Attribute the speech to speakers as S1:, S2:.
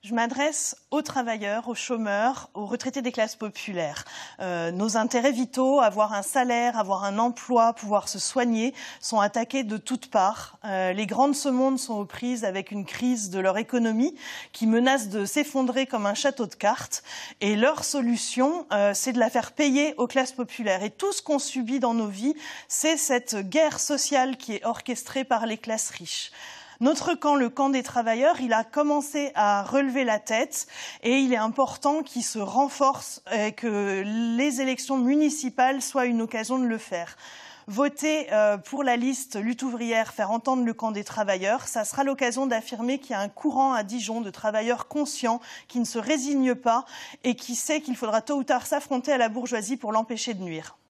S1: Je m'adresse aux travailleurs, aux chômeurs, aux retraités des classes populaires. Nos intérêts vitaux, avoir un salaire, avoir un emploi, pouvoir se soigner, sont attaqués de toutes parts. Les grands de ce monde sont aux prises avec une crise de leur économie qui menace de s'effondrer comme un château de cartes. Et leur solution, c'est de la faire payer aux classes populaires. Et tout ce qu'on subit dans nos vies, c'est cette guerre sociale qui est orchestrée par les classes riches. Notre camp, le camp des travailleurs, il a commencé à relever la tête et il est important qu'il se renforce et que les élections municipales soient une occasion de le faire. Voter pour la liste Lutte ouvrière, faire entendre le camp des travailleurs, ça sera l'occasion d'affirmer qu'il y a un courant à Dijon de travailleurs conscients qui ne se résignent pas et qui sait qu'il faudra tôt ou tard s'affronter à la bourgeoisie pour l'empêcher de nuire.